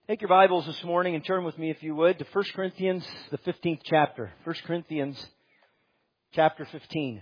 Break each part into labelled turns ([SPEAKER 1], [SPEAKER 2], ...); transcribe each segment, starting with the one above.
[SPEAKER 1] Take your Bibles this morning and turn with me, if you would, to 1 Corinthians, the 15th chapter. 1 Corinthians, chapter 15.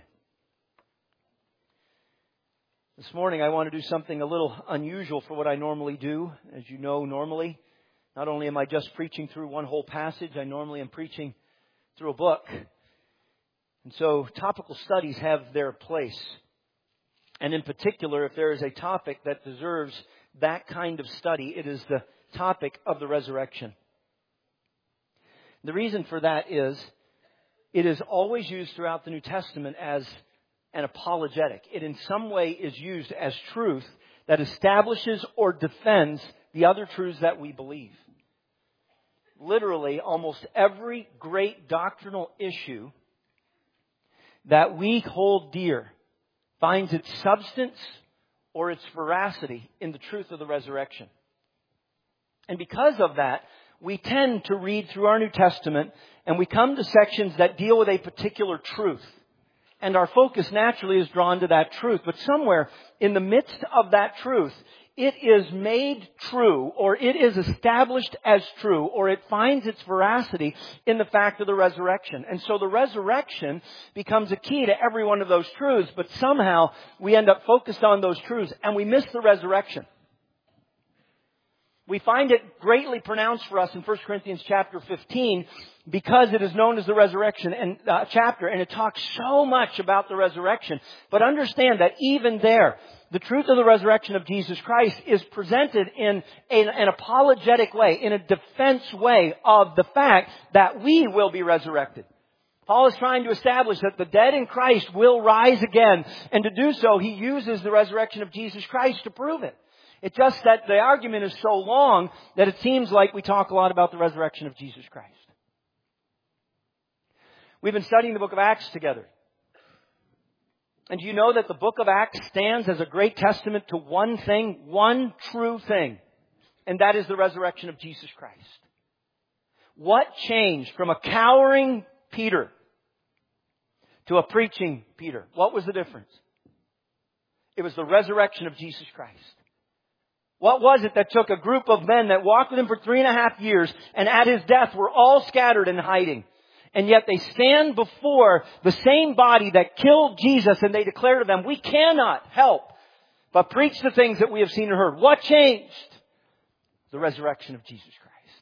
[SPEAKER 1] This morning I want to do something a little unusual for what I normally do. As you know, normally, not only am I just preaching through one whole passage, I normally am preaching through a book. And so topical studies have their place. And in particular, if there is a topic that deserves that kind of study, it is the topic of the resurrection. The reason for that is it is always used throughout the New Testament as an apologetic. It in some way is used as truth that establishes or defends the other truths that we believe. Literally, almost every great doctrinal issue that we hold dear finds its substance or its veracity in the truth of the resurrection. And because of that, we tend to read through our New Testament and we come to sections that deal with a particular truth. And our focus naturally is drawn to that truth. But somewhere in the midst of that truth, it is made true, or it is established as true, or it finds its veracity in the fact of the resurrection. And so the resurrection becomes a key to every one of those truths, but somehow we end up focused on those truths and we miss the resurrection. We find it greatly pronounced for us in 1 Corinthians chapter 15 because it is known as the resurrection chapter, and it talks so much about the resurrection. But understand that even there, the truth of the resurrection of Jesus Christ is presented in an apologetic way, in a defense way of the fact that we will be resurrected. Paul is trying to establish that the dead in Christ will rise again, and to do so, he uses the resurrection of Jesus Christ to prove it. It's just that the argument is so long that it seems like we talk a lot about the resurrection of Jesus Christ. We've been studying the book of Acts together. And do you know that the book of Acts stands as a great testament to one thing, one true thing, and that is the resurrection of Jesus Christ? What changed from a cowering Peter to a preaching Peter? What was the difference? It was the resurrection of Jesus Christ. What was it that took a group of men that walked with him for 3.5 years and at his death were all scattered and hiding? And yet they stand before the same body that killed Jesus and they declare to them, we cannot help but preach the things that we have seen and heard. What changed? The resurrection of Jesus Christ.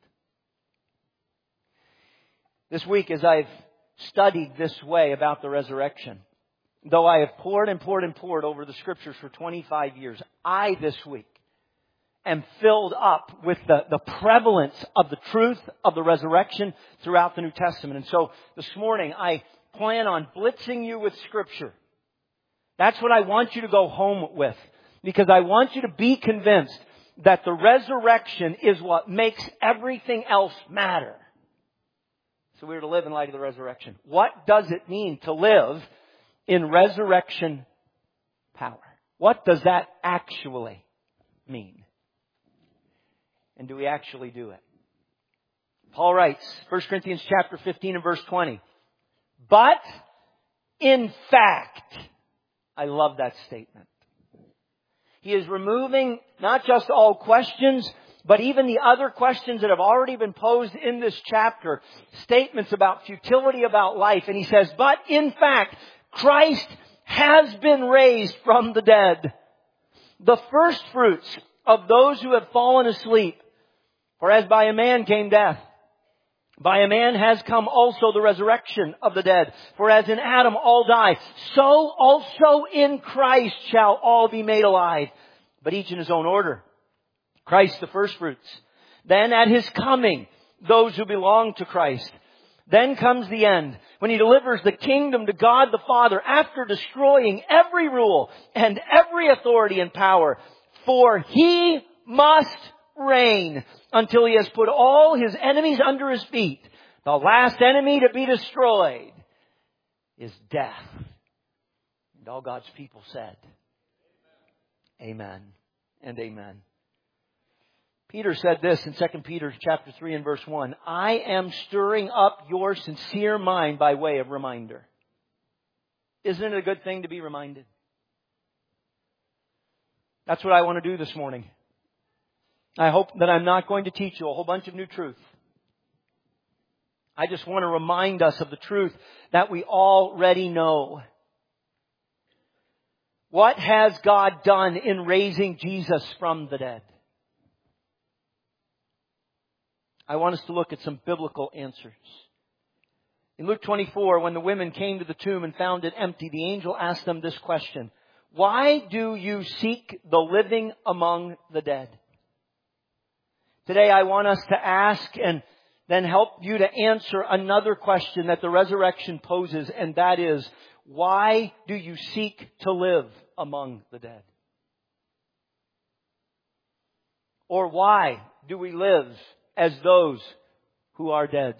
[SPEAKER 1] This week, as I've studied this way about the resurrection, though I have poured and poured and poured over the Scriptures for 25 years, I this week am filled up with the prevalence of the truth of the resurrection throughout the New Testament. And so this morning I plan on blitzing you with Scripture. That's what I want you to go home with, because I want you to be convinced that the resurrection is what makes everything else matter. So we are to live in light of the resurrection. What does it mean to live in resurrection power? What does that actually mean? And do we actually do it? Paul writes, 1 Corinthians chapter 15 and verse 20. But in fact, I love that statement. He is removing not just all questions, but even the other questions that have already been posed in this chapter. Statements about futility about life. And he says, but in fact, Christ has been raised from the dead. The first fruits of those who have fallen asleep. For as by a man came death, by a man has come also the resurrection of the dead. For as in Adam all die, so also in Christ shall all be made alive, but each in his own order. Christ the firstfruits. Then at his coming, those who belong to Christ. Then comes the end, when he delivers the kingdom to God the Father after destroying every rule and every authority and power. For he must reign until he has put all his enemies under his feet. The last enemy to be destroyed is death. And all God's people said, amen and amen. Peter said this in 2 Peter chapter 3 and verse 1. I am stirring up your sincere mind by way of reminder. Isn't it a good thing to be reminded? That's what I want to do this morning. I hope that I'm not going to teach you a whole bunch of new truth. I just want to remind us of the truth that we already know. What has God done in raising Jesus from the dead? I want us to look at some biblical answers. In Luke 24, when the women came to the tomb and found it empty, the angel asked them this question: "Why do you seek the living among the dead?" Today I want us to ask and then help you to answer another question that the resurrection poses, and that is, why do you seek to live among the dead? Or why do we live as those who are dead?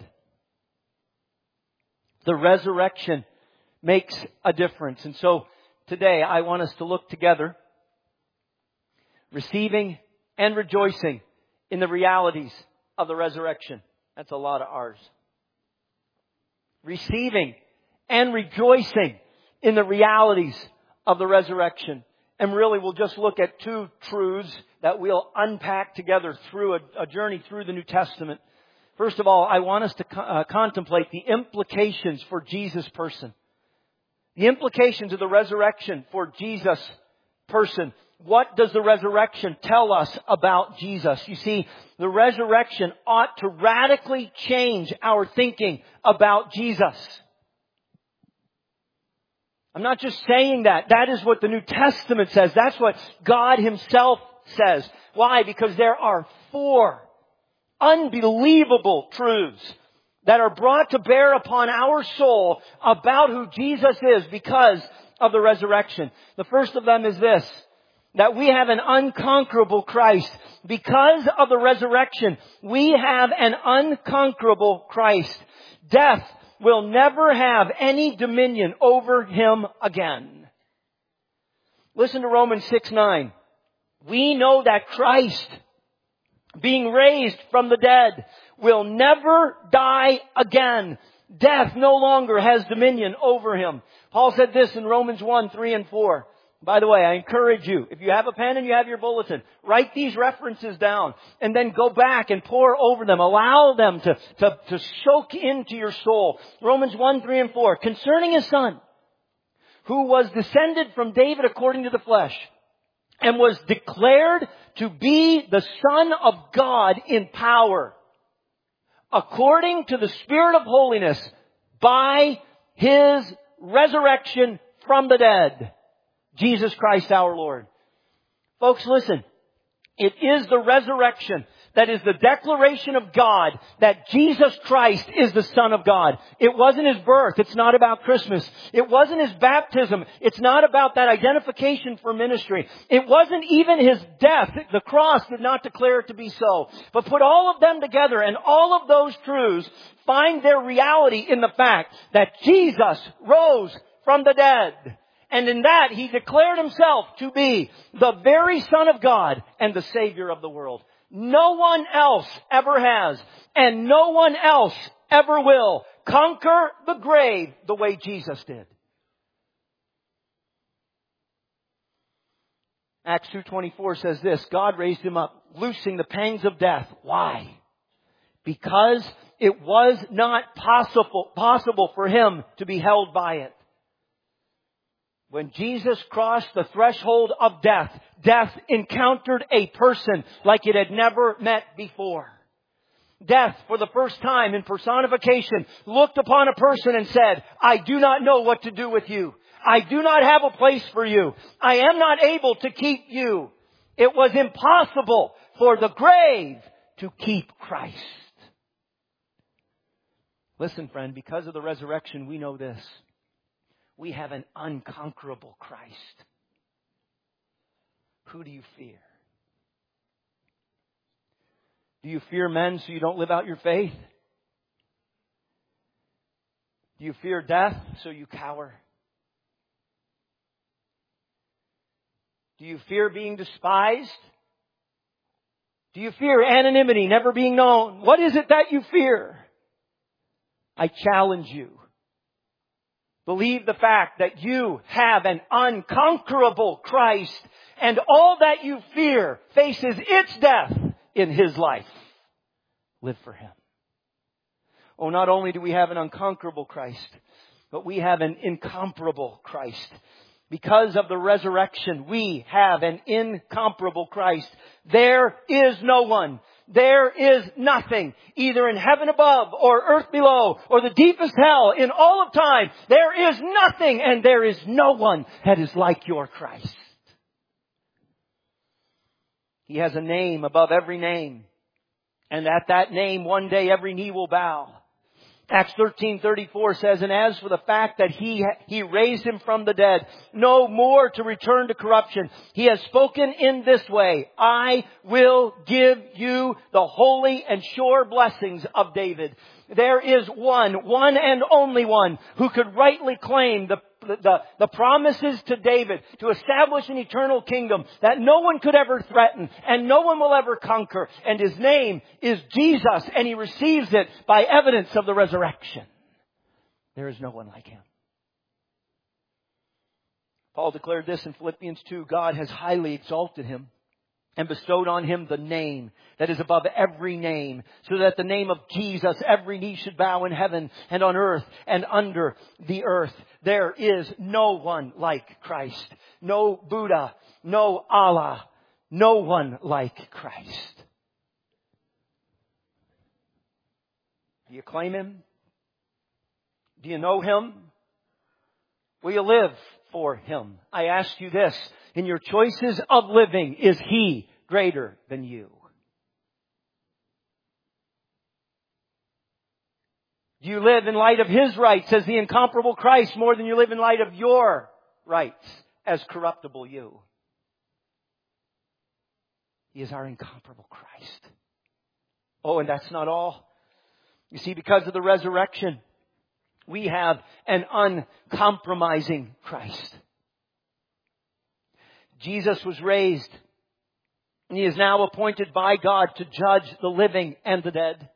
[SPEAKER 1] The resurrection makes a difference. And so today I want us to look together, receiving and rejoicing in the realities of the resurrection. That's a lot of R's. Receiving and rejoicing in the realities of the resurrection. And really we'll just look at two truths that we'll unpack together through a journey through the New Testament. First of all, I want us to contemplate the implications for Jesus' person. The implications of the resurrection for Jesus' person. What does the resurrection tell us about Jesus? You see, the resurrection ought to radically change our thinking about Jesus. I'm not just saying that. That is what the New Testament says. That's what God Himself says. Why? Because there are 4 unbelievable truths that are brought to bear upon our soul about who Jesus is because of the resurrection. The first of them is this: that we have an unconquerable Christ. Because of the resurrection, we have an unconquerable Christ. Death will never have any dominion over Him again. Listen to Romans 6:9. We know that Christ, being raised from the dead, will never die again. Death no longer has dominion over Him. Paul said this in Romans 1:3 and 4. By the way, I encourage you, if you have a pen and you have your bulletin, write these references down and then go back and pore over them. Allow them to soak into your soul. Romans 1:3 and 4. Concerning His Son, who was descended from David according to the flesh, and was declared to be the Son of God in power, according to the Spirit of holiness, by His resurrection from the dead, Jesus Christ our Lord. Folks, listen. It is the resurrection that is the declaration of God that Jesus Christ is the Son of God. It wasn't His birth. It's not about Christmas. It wasn't His baptism. It's not about that identification for ministry. It wasn't even His death. The cross did not declare it to be so. But put all of them together, and all of those truths find their reality in the fact that Jesus rose from the dead. And in that, He declared Himself to be the very Son of God and the Savior of the world. No one else ever has, and no one else ever will conquer the grave the way Jesus did. Acts 2:24 says this: God raised Him up, loosing the pangs of death. Why? Because it was not possible for Him to be held by it. When Jesus crossed the threshold of death, death encountered a person like it had never met before. Death, for the first time in personification, looked upon a person and said, I do not know what to do with you. I do not have a place for you. I am not able to keep you. It was impossible for the grave to keep Christ. Listen, friend, because of the resurrection, we know this. We have an unconquerable Christ. Who do you fear? Do you fear men so you don't live out your faith? Do you fear death so you cower? Do you fear being despised? Do you fear anonymity, never being known? What is it that you fear? I challenge you. Believe the fact that you have an unconquerable Christ, and all that you fear faces its death in His life. Live for Him. Oh, not only do we have an unconquerable Christ, but we have an incomparable Christ. Because of the resurrection, we have an incomparable Christ. There is no one. There is nothing, either in heaven above or earth below or the deepest hell in all of time. There is nothing and there is no one that is like your Christ. He has a name above every name. And at that name, one day every knee will bow. Acts 13:34 says, and as for the fact that He raised Him from the dead, no more to return to corruption. He has spoken in this way, I will give you the holy and sure blessings of David. There is one and only one, who could rightly claim the promises to David to establish an eternal kingdom that no one could ever threaten and no one will ever conquer. And His name is Jesus, and He receives it by evidence of the resurrection. There is no one like Him. Paul declared this in Philippians 2, God has highly exalted Him and bestowed on Him the name that is above every name, so that the name of Jesus every knee should bow in heaven and on earth and under the earth. There is no one like Christ. No Buddha, no Allah, no one like Christ. Do you claim Him? Do you know Him? Will you live for Him? I ask you this. In your choices of living, is He greater than you? Do you live in light of His rights as the incomparable Christ more than you live in light of your rights as corruptible you? He is our incomparable Christ. Oh, and that's not all. You see, because of the resurrection, we have an uncompromising Christ. Jesus was raised, and He is now appointed by God to judge the living and the dead.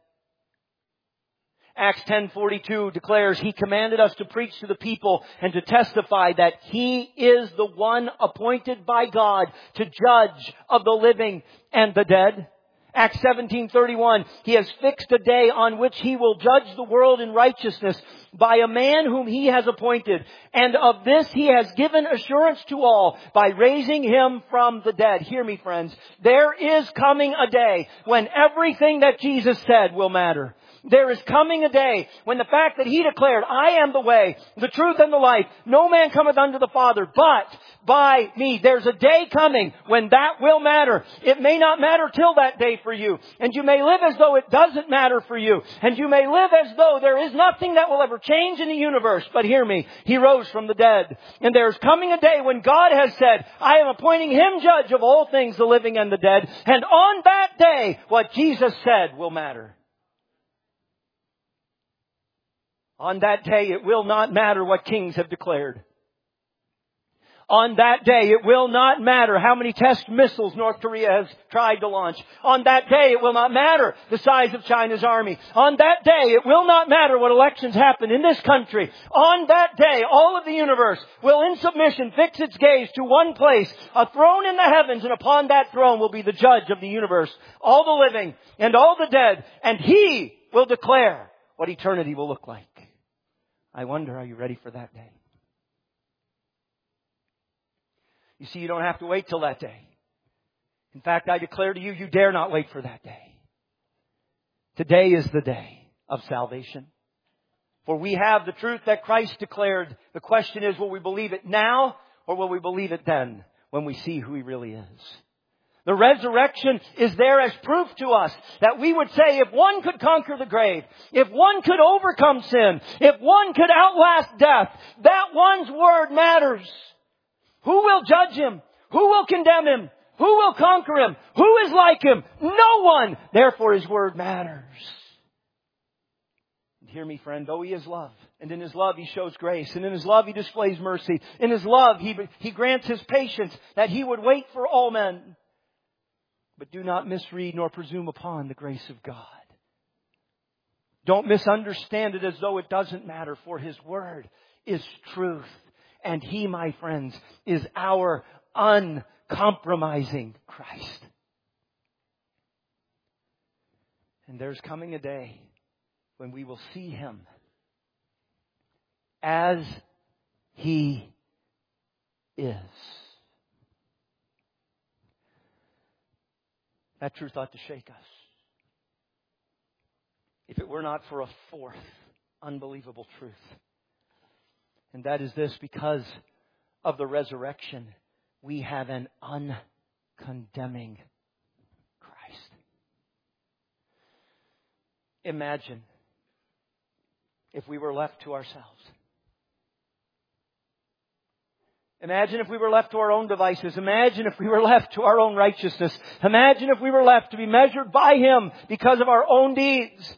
[SPEAKER 1] Acts 10:42 declares, He commanded us to preach to the people and to testify that He is the one appointed by God to judge of the living and the dead. Acts 17:31, He has fixed a day on which He will judge the world in righteousness by a man whom He has appointed. And of this He has given assurance to all by raising Him from the dead. Hear me, friends. There is coming a day when everything that Jesus said will matter. There is coming a day when the fact that He declared, I am the way, the truth, and the life. No man cometh unto the Father but by me. There's a day coming when that will matter. It may not matter till that day for you. And you may live as though it doesn't matter for you. And you may live as though there is nothing that will ever change in the universe. But hear me, He rose from the dead. And there's coming a day when God has said, I am appointing Him judge of all things, the living and the dead. And on that day, what Jesus said will matter. On that day, it will not matter what kings have declared. On that day, it will not matter how many test missiles North Korea has tried to launch. On that day, it will not matter the size of China's army. On that day, it will not matter what elections happen in this country. On that day, all of the universe will in submission fix its gaze to one place, a throne in the heavens, and upon that throne will be the judge of the universe, all the living and all the dead, and He will declare what eternity will look like. I wonder, are you ready for that day? You see, you don't have to wait till that day. In fact, I declare to you, you dare not wait for that day. Today is the day of salvation. For we have the truth that Christ declared. The question is, will we believe it now or will we believe it then when we see who He really is? The resurrection is there as proof to us that we would say, if one could conquer the grave, if one could overcome sin, if one could outlast death, that one's word matters. Who will judge Him? Who will condemn Him? Who will conquer Him? Who is like Him? No one. Therefore His word matters. And hear me, friend, though He is love, and in His love He shows grace, and in His love He displays mercy, in His love He grants His patience that He would wait for all men. But do not misread nor presume upon the grace of God. Don't misunderstand it as though it doesn't matter, for His word is truth. And He, my friends, is our uncompromising Christ. And there's coming a day when we will see Him as He is. That truth ought to shake us. If it were not for a fourth unbelievable truth. And that is this: because of the resurrection, we have an uncondemning Christ. Imagine if we were left to ourselves. Imagine if we were left to our own devices. Imagine if we were left to our own righteousness. Imagine if we were left to be measured by Him because of our own deeds.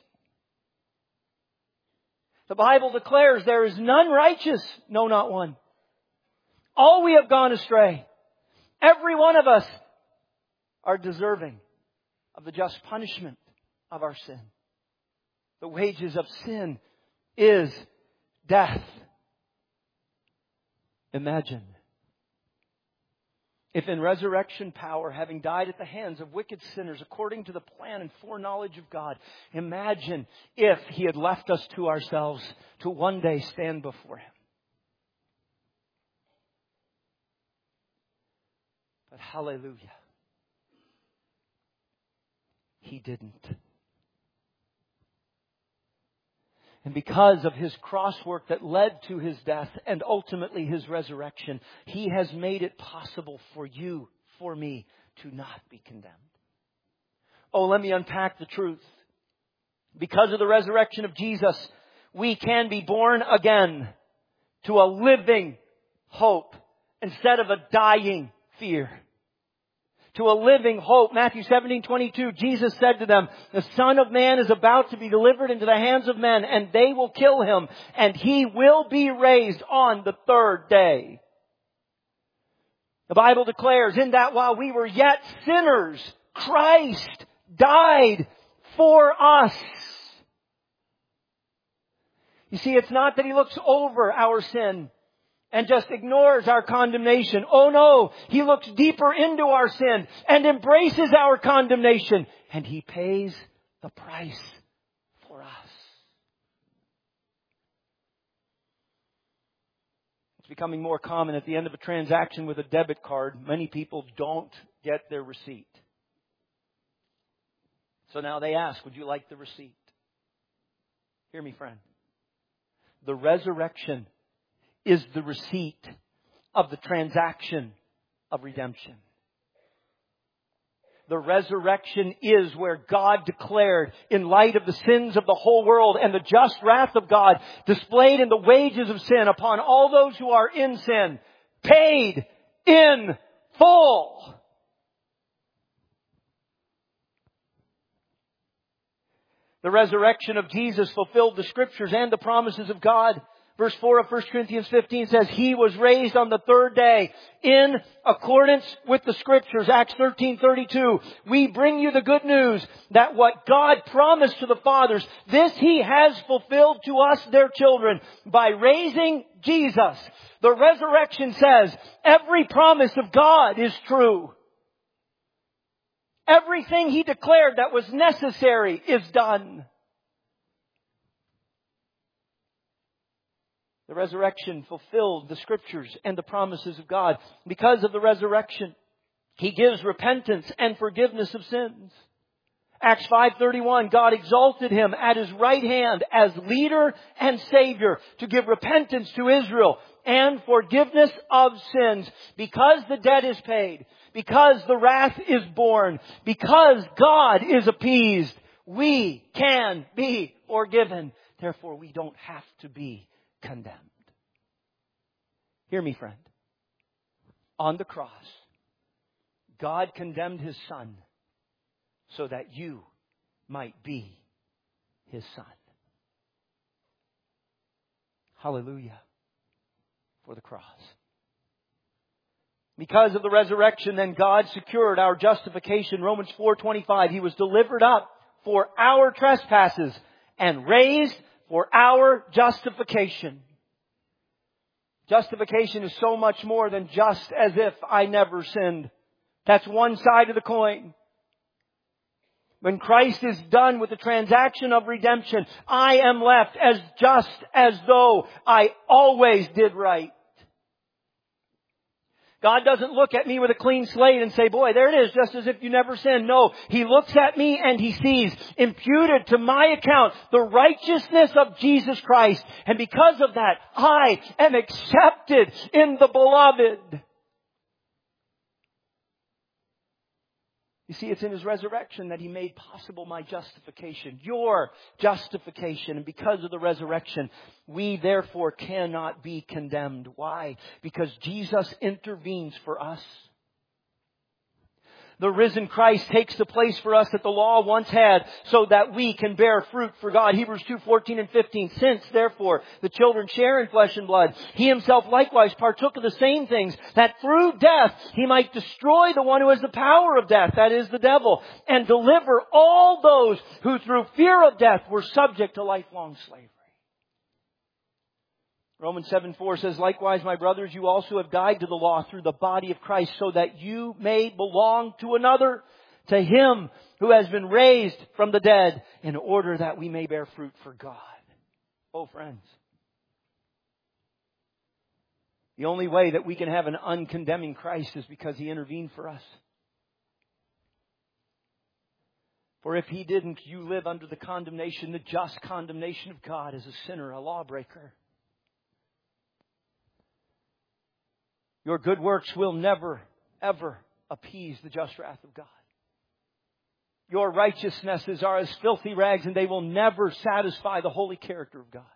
[SPEAKER 1] The Bible declares there is none righteous, no, not one. All we have gone astray. Every one of us are deserving of the just punishment of our sin. The wages of sin is death. Imagine if in resurrection power, having died at the hands of wicked sinners according to the plan and foreknowledge of God, imagine if He had left us to ourselves to one day stand before Him. But hallelujah, He didn't. And because of His cross work that led to His death and ultimately His resurrection, He has made it possible for you, for me, to not be condemned. Oh, let me unpack the truth. Because of the resurrection of Jesus, we can be born again to a living hope instead of a dying fear. To a living hope. Matthew 17:22, Jesus said to them, the Son of Man is about to be delivered into the hands of men, and they will kill Him, and He will be raised on the third day. The Bible declares, in that while we were yet sinners, Christ died for us. You see, it's not that He looks over our sin and just ignores our condemnation. Oh no, He looks deeper into our sin and embraces our condemnation. And He pays the price for us. It's becoming more common at the end of a transaction with a debit card. Many people don't get their receipt. So now they ask, would you like the receipt? Hear me, friend. The resurrection is the receipt of the transaction of redemption. The resurrection is where God declared, in light of the sins of the whole world and the just wrath of God displayed in the wages of sin upon all those who are in sin, paid in full. The resurrection of Jesus fulfilled the Scriptures and the promises of God. Verse 4 of 1 Corinthians 15 says, He was raised on the third day in accordance with the Scriptures. Acts 13:32. We bring you the good news that what God promised to the fathers, this He has fulfilled to us, their children, by raising Jesus. The resurrection says every promise of God is true. Everything He declared that was necessary is done. The resurrection fulfilled the Scriptures and the promises of God. Because of the resurrection, He gives repentance and forgiveness of sins. Acts 5:31, God exalted Him at His right hand as leader and Savior to give repentance to Israel and forgiveness of sins. Because the debt is paid, because the wrath is borne, because God is appeased, we can be forgiven. Therefore, we don't have to be condemned. Hear me, friend. On the cross, God condemned His Son so that you might be His son. Hallelujah for the cross. Because of the resurrection, then God secured our justification. Romans 4:25, He was delivered up for our trespasses and raised for our justification. Justification is so much more than just as if I never sinned. That's one side of the coin. When Christ is done with the transaction of redemption, I am left as just as though I always did right. God doesn't look at me with a clean slate and say, boy, there it is, just as if you never sinned. No, He looks at me and He sees, imputed to my account, the righteousness of Jesus Christ. And because of that, I am accepted in the Beloved. You see, it's in His resurrection that He made possible my justification, your justification. And because of the resurrection, we therefore cannot be condemned. Why? Because Jesus intervenes for us. The risen Christ takes the place for us that the law once had so that we can bear fruit for God. Hebrews 2:14 and 15. Since, therefore, the children share in flesh and blood, He Himself likewise partook of the same things, that through death He might destroy the one who has the power of death, that is, the devil, and deliver all those who through fear of death were subject to lifelong slavery. Romans 7:4 says, likewise, my brothers, you also have died to the law through the body of Christ, so that you may belong to another, to Him who has been raised from the dead, in order that we may bear fruit for God. Oh, friends. The only way that we can have an uncondemning Christ is because He intervened for us. For if He didn't, you live under the condemnation, the just condemnation of God as a sinner, a lawbreaker. Your good works will never, ever appease the just wrath of God. Your righteousnesses are as filthy rags, and they will never satisfy the holy character of God.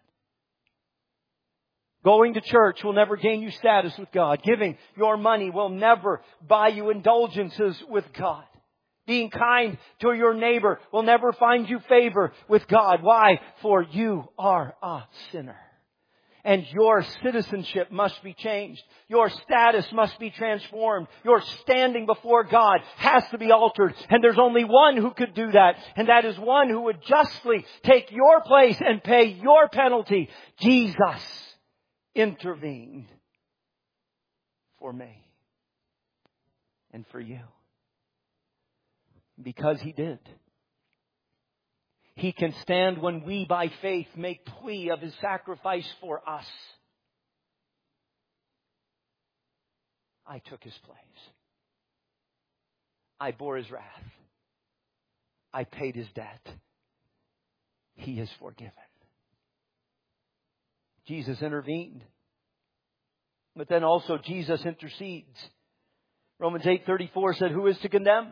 [SPEAKER 1] Going to church will never gain you status with God. Giving your money will never buy you indulgences with God. Being kind to your neighbor will never find you favor with God. Why? For you are a sinner. And your citizenship must be changed. Your status must be transformed. Your standing before God has to be altered. And there's only one who could do that. And that is one who would justly take your place and pay your penalty. Jesus intervened for me and for you. Because He did, He can stand when we by faith make plea of His sacrifice for us. I took His place. I bore His wrath. I paid His debt. He is forgiven. Jesus intervened. But then also Jesus intercedes. Romans 8:34 said, who is to condemn?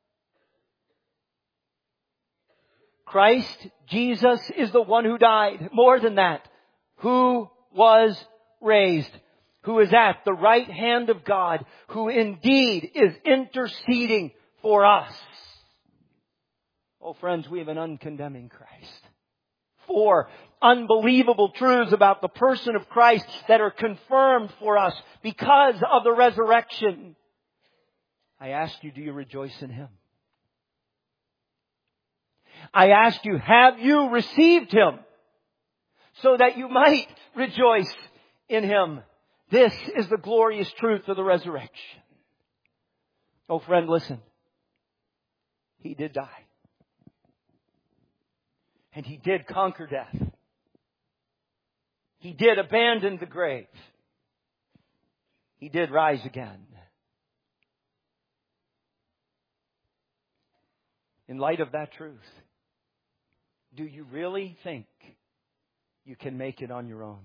[SPEAKER 1] Christ, Jesus, is the one who died. More than that, who was raised, who is at the right hand of God, who indeed is interceding for us. Oh, friends, we have an uncondemning Christ. 4 unbelievable truths about the person of Christ that are confirmed for us because of the resurrection. I ask you, do you rejoice in Him? I ask you, have you received Him so that you might rejoice in Him? This is the glorious truth of the resurrection. Oh, friend, listen. He did die. And He did conquer death. He did abandon the grave. He did rise again. In light of that truth, do you really think you can make it on your own?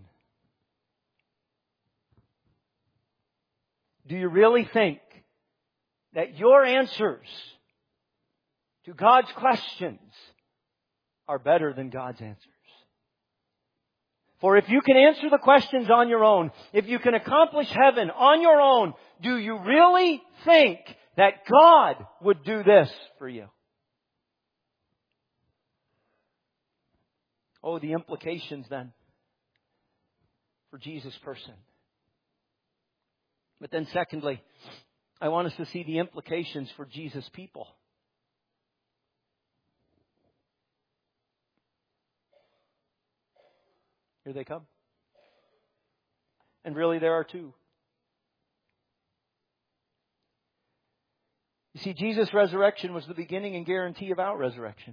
[SPEAKER 1] Do you really think that your answers to God's questions are better than God's answers? For if you can answer the questions on your own, if you can accomplish heaven on your own, do you really think that God would do this for you? Oh, the implications then for Jesus' person. But then secondly, I want us to see the implications for Jesus' people. Here they come. And really there are 2. You You see, Jesus' resurrection was the beginning and guarantee of our resurrection.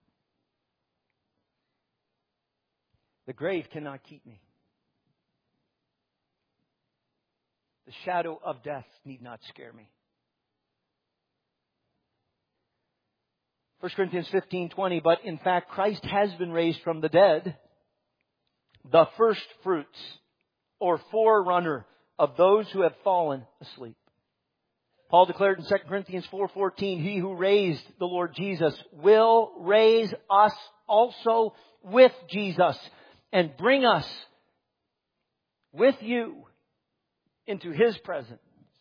[SPEAKER 1] The grave cannot keep me. The shadow of death need not scare me. 1 Corinthians 15:20, but in fact Christ has been raised from the dead, the first fruits or forerunner of those who have fallen asleep. Paul declared in 2 Corinthians 4:14, He who raised the Lord Jesus will raise us also with Jesus and bring us with you into His presence.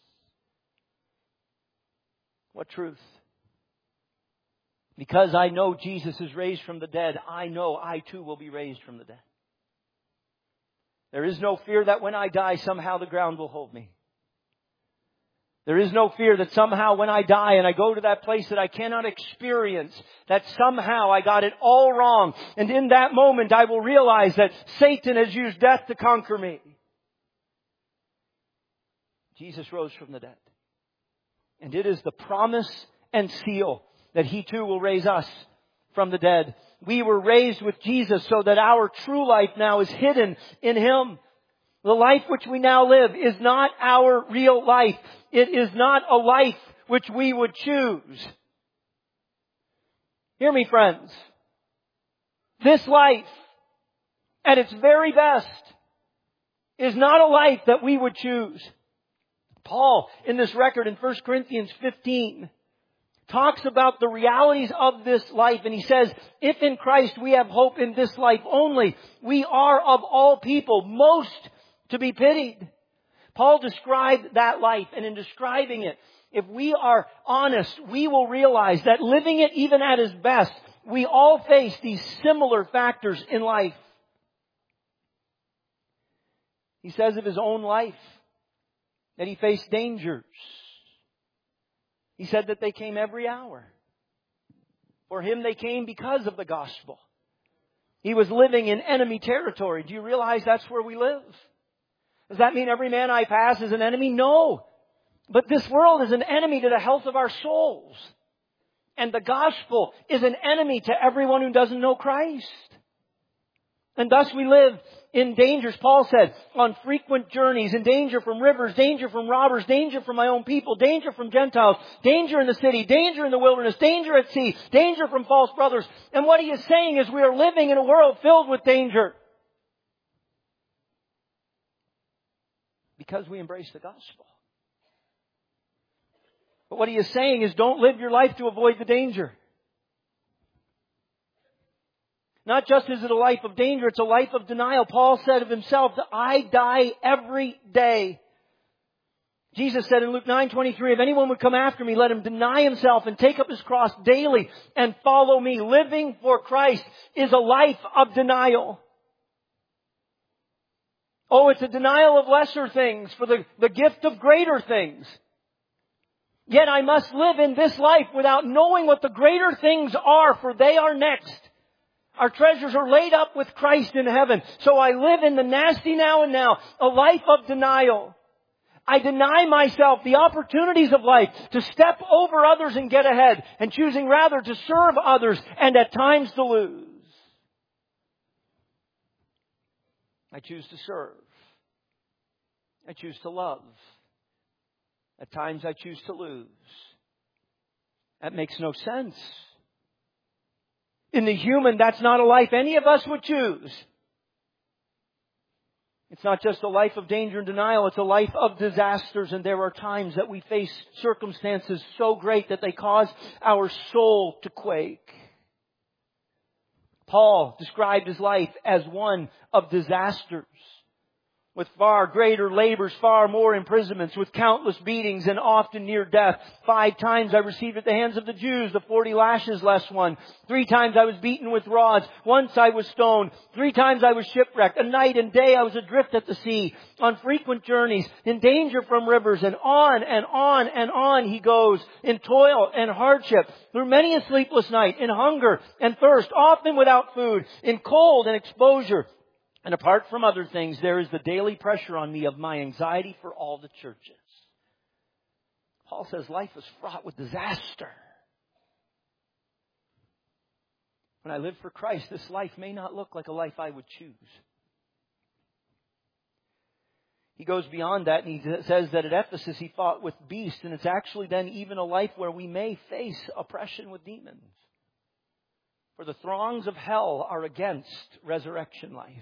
[SPEAKER 1] What truth? Because I know Jesus is raised from the dead, I know I too will be raised from the dead. There is no fear that when I die, somehow the ground will hold me. There is no fear that somehow when I die and I go to that place that I cannot experience, that somehow I got it all wrong. And in that moment I will realize that Satan has used death to conquer me. Jesus rose from the dead. And it is the promise and seal that He too will raise us from the dead. We were raised with Jesus so that our true life now is hidden in Him. The life which we now live is not our real life. It is not a life which we would choose. Hear me, friends. This life, at its very best, is not a life that we would choose. Paul, in this record in 1 Corinthians 15, talks about the realities of this life. And he says, if in Christ we have hope in this life only, we are of all people most to be pitied. Paul described that life, and in describing it, if we are honest, we will realize that living it even at its best, we all face these similar factors in life. He says of his own life that he faced dangers. He said that they came every hour. For him, they came because of the gospel. He was living in enemy territory. Do you realize that's where we live? Does that mean every man I pass is an enemy? No. But this world is an enemy to the health of our souls. And the gospel is an enemy to everyone who doesn't know Christ. And thus we live in dangers, Paul said, on frequent journeys, in danger from rivers, danger from robbers, danger from my own people, danger from Gentiles, danger in the city, danger in the wilderness, danger at sea, danger from false brothers. And what he is saying is we are living in a world filled with danger. Because we embrace the gospel. But what he is saying is don't live your life to avoid the danger. Not just is it a life of danger, it's a life of denial. Paul said of himself that I die every day. Jesus said in Luke 9:23, if anyone would come after me, let him deny himself and take up his cross daily and follow me. Living for Christ is a life of denial. Oh, it's a denial of lesser things for the gift of greater things. Yet I must live in this life without knowing what the greater things are, for they are next. Our treasures are laid up with Christ in heaven. So I live in the nasty now and now, a life of denial. I deny myself the opportunities of life to step over others and get ahead, and choosing rather to serve others and at times to lose. I choose to serve. I choose to love. At times I choose to lose. That makes no sense. In the human, that's not a life any of us would choose. It's not just a life of danger and denial, it's a life of disasters. And there are times that we face circumstances so great that they cause our soul to quake. Paul described his life as one of disasters. With far greater labors, far more imprisonments, with countless beatings and often near death. 5 times I received at the hands of the Jews the 40 lashes less one. 3 times I was beaten with rods. Once I was stoned. 3 times I was shipwrecked. A night and day I was adrift at the sea. On frequent journeys, in danger from rivers, and on and on and on he goes. In toil and hardship. Through many a sleepless night. In hunger and thirst. Often without food. In cold and exposure. And apart from other things, there is the daily pressure on me of my anxiety for all the churches. Paul says life is fraught with disaster. When I live for Christ, this life may not look like a life I would choose. He goes beyond that and he says that at Ephesus he fought with beasts, and it's actually then even a life where we may face oppression with demons. For the throngs of hell are against resurrection life.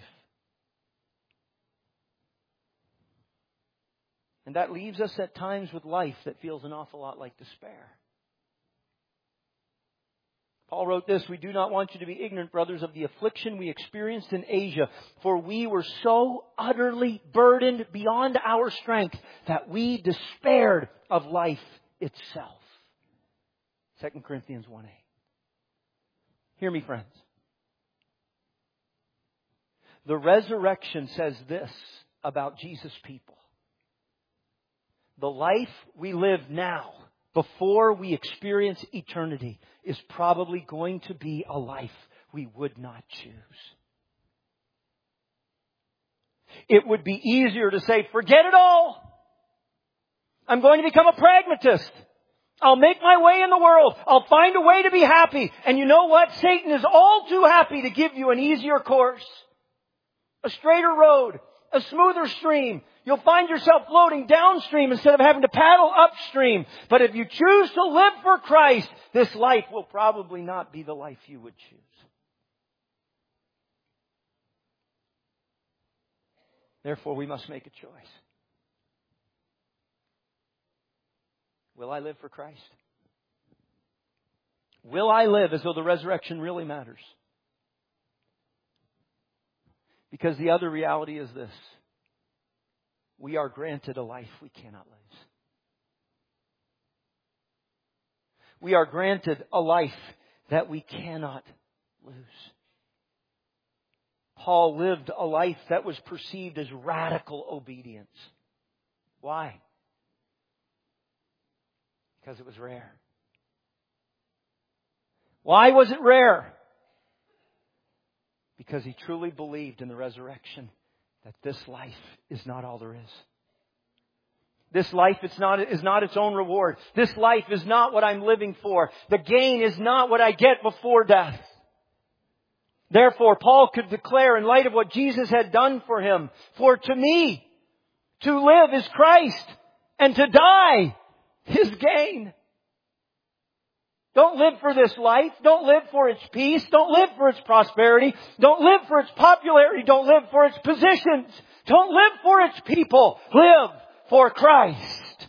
[SPEAKER 1] And that leaves us at times with life that feels an awful lot like despair. Paul wrote this, "We do not want you to be ignorant, brothers, of the affliction we experienced in Asia, for we were so utterly burdened beyond our strength that we despaired of life itself." 2 Corinthians 1:8. Hear me, friends. The resurrection says this about Jesus' people. The life we live now, before we experience eternity, is probably going to be a life we would not choose. It would be easier to say, forget it all. I'm going to become a pragmatist. I'll make my way in the world. I'll find a way to be happy. And you know what? Satan is all too happy to give you an easier course, a straighter road, a smoother stream. You'll find yourself floating downstream instead of having to paddle upstream. But if you choose to live for Christ, this life will probably not be the life you would choose. Therefore, we must make a choice. Will I live for Christ? Will I live as though the resurrection really matters? Because the other reality is this. We are granted a life we cannot lose. We are granted a life that we cannot lose. Paul lived a life that was perceived as radical obedience. Why? Because it was rare. Why was it rare? Because he truly believed in the resurrection, that this life is not all there is. This life is not its own reward. This life is not what I'm living for. The gain is not what I get before death. Therefore, Paul could declare, in light of what Jesus had done for him, "For to me, to live is Christ, and to die is gain." Don't live for this life. Don't live for its peace. Don't live for its prosperity. Don't live for its popularity. Don't live for its positions. Don't live for its people. Live for Christ.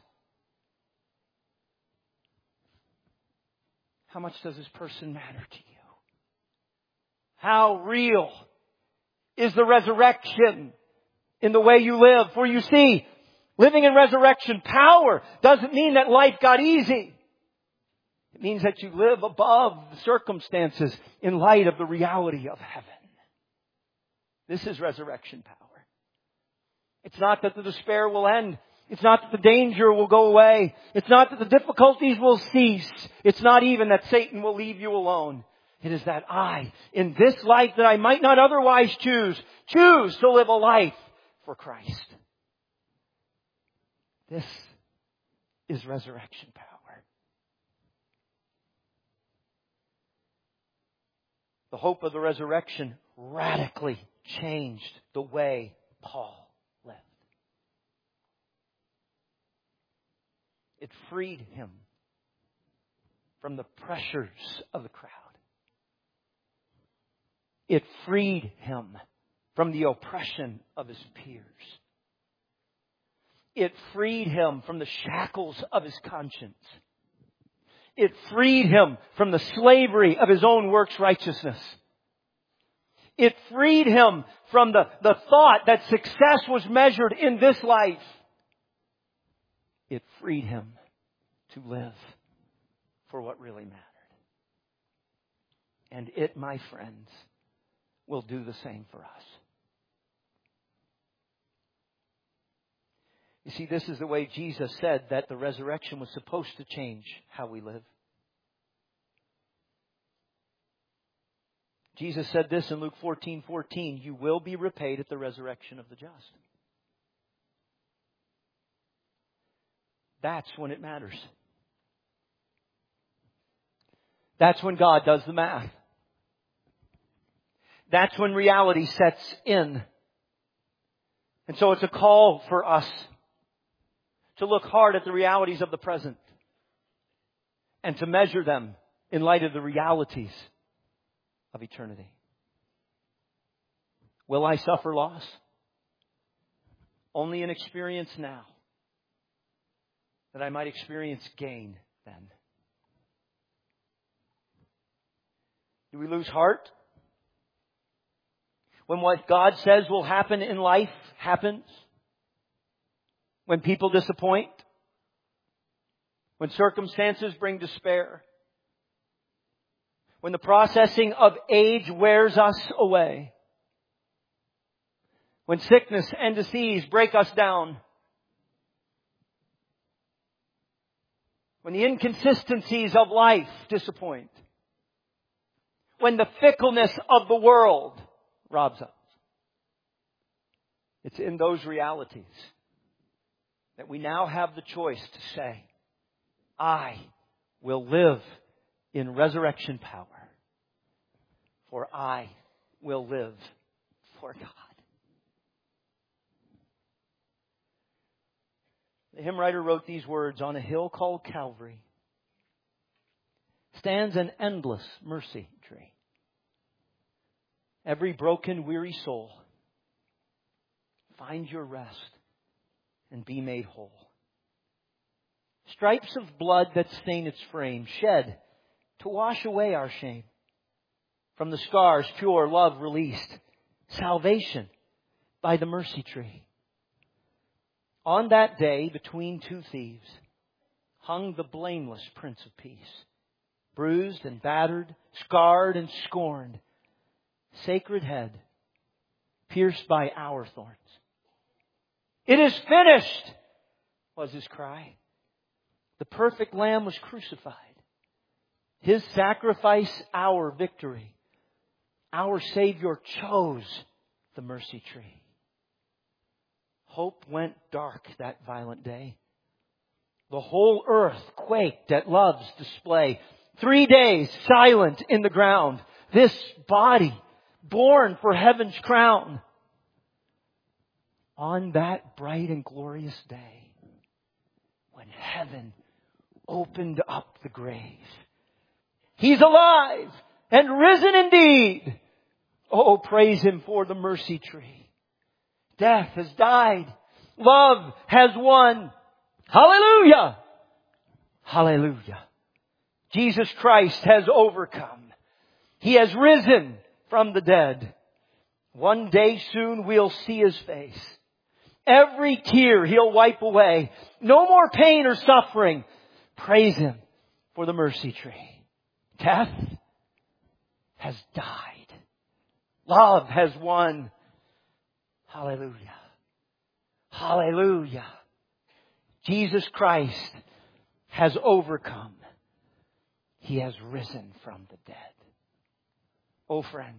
[SPEAKER 1] How much does this person matter to you? How real is the resurrection in the way you live? For you see, living in resurrection power doesn't mean that life got easy. It means that you live above the circumstances in light of the reality of heaven. This is resurrection power. It's not that the despair will end. It's not that the danger will go away. It's not that the difficulties will cease. It's not even that Satan will leave you alone. It is that I, in this life that I might not otherwise choose to live a life for Christ. This is resurrection power. The hope of the resurrection radically changed the way Paul lived. It freed him from the pressures of the crowd. It freed him from the oppression of his peers. It freed him from the shackles of his conscience. It freed him from the slavery of his own works righteousness. It freed him from the thought that success was measured in this life. It freed him to live for what really mattered. And it, my friends, will do the same for us. You see, this is the way Jesus said that the resurrection was supposed to change how we live. Jesus said this in Luke 14:14, "You will be repaid at the resurrection of the just." that's when it matters. That's when God does the math. That's when reality sets in. And so it's a call for us to look hard at the realities of the present and to measure them in light of the realities of eternity. Will I suffer loss? Only in experience now, that I might experience gain then. Do we lose heart when what God says will happen in life happens? When people disappoint? When circumstances bring despair? When the processing of age wears us away? When sickness and disease break us down? When the inconsistencies of life disappoint? When the fickleness of the world robs us? It's in those realities that we now have the choice to say, I will live in resurrection power, for I will live for God. The hymn writer wrote these words: on a hill called Calvary stands an endless mercy tree. Every broken, weary soul, find your rest and be made whole. Stripes of blood that stain its frame, shed to wash away our shame. From the scars, pure love released, salvation by the mercy tree. On that day, between two thieves, hung the blameless Prince of Peace, bruised and battered, scarred and scorned, sacred head, pierced by our thorns. It is finished, was his cry. The perfect Lamb was crucified. His sacrifice, our victory. Our Savior chose the mercy tree. Hope went dark that violent day. The whole earth quaked at love's display. 3 days silent in the ground. This body born for heaven's crown. On that bright and glorious day, when heaven opened up the grave, He's alive and risen indeed. Oh, praise Him for the mercy tree. Death has died. Love has won. Hallelujah! Hallelujah. Jesus Christ has overcome. He has risen from the dead. One day soon we'll see His face. Every tear He'll wipe away. No more pain or suffering. Praise Him for the mercy tree. Death has died. Love has won. Hallelujah. Hallelujah. Jesus Christ has overcome. He has risen from the dead. Oh, friends,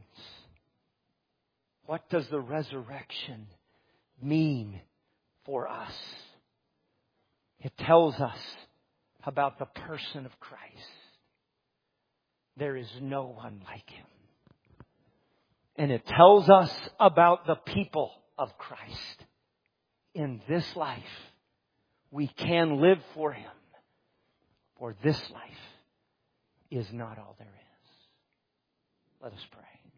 [SPEAKER 1] what does the resurrection mean for us? It tells us about the person of Christ. There is no one like Him. And it tells us about the people of Christ. In this life, we can live for Him. For this life is not all there is. Let us pray.